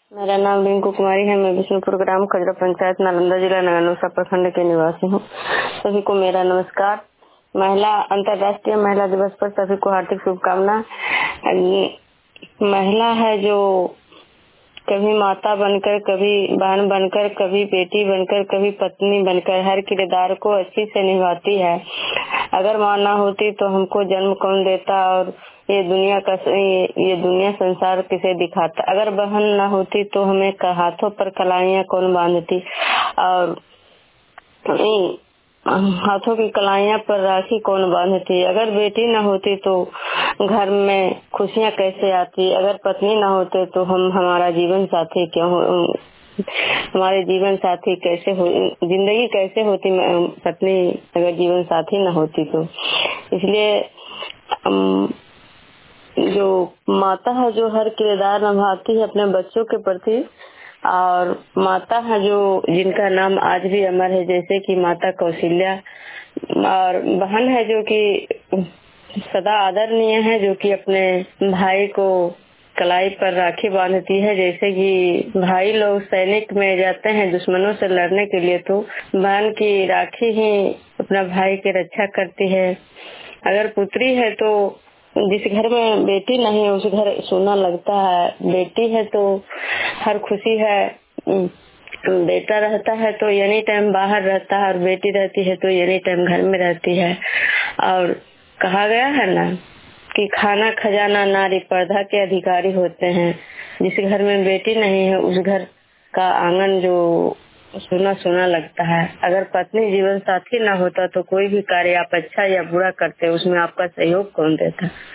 मेरा नाम रिंकू कुमारी है। मैं विष्णुपुर ग्राम खजरा पंचायत नालंदा जिला नगरनौसा प्रखंड के निवासी हूँ। सभी को मेरा नमस्कार। अंतर्राष्ट्रीय महिला दिवस पर सभी को हार्दिक शुभकामना। महिला है जो कभी माता बनकर, कभी बहन बनकर, कभी बेटी बनकर, कभी पत्नी बनकर हर किरदार को अच्छी से निभाती है। अगर माँ ना होती तो हमको जन्म कौन देता और ये दुनिया संसार किसे दिखाता। अगर बहन ना होती तो हमें हाथों पर कलाइयाँ कौन बांधती और हाथों की कलाइयाँ पर राखी कौन बांधती। अगर बेटी न होती तो घर में खुशियाँ कैसे आती। अगर पत्नी न होते तो हमारा जीवन साथी क्यों हो, हमारे जीवन साथी कैसे हो, जिंदगी कैसे होती पत्नी अगर जीवन साथी न होती तो। इसलिए जो माता है जो हर किरदार निभाती है अपने बच्चों के प्रति, और माता है जो जिनका नाम आज भी अमर है, जैसे कि माता कौशल्या। और बहन है जो कि सदा आदरणीय है, जो कि अपने भाई को कलाई पर राखी बांधती है। जैसे कि भाई लोग सैनिक में जाते हैं दुश्मनों से लड़ने के लिए, तो बहन की राखी ही अपना भाई की रक्षा करती है। अगर पुत्री है तो जिस घर में बेटी नहीं है उस घर सोना लगता है। बेटी है तो हर खुशी है। बेटा रहता है तो एनी टाइम बाहर रहता है और बेटी रहती है तो एनी टाइम घर में रहती है। और कहा गया है ना कि खाना खजाना नारी पर्दा के अधिकारी होते हैं। जिस घर में बेटी नहीं है उस घर का आंगन जो सोना सोना लगता है। अगर पत्नी जीवन साथी ना होता तो कोई भी कार्य आप अच्छा या बुरा करते उसमें आपका सहयोग कौन देता।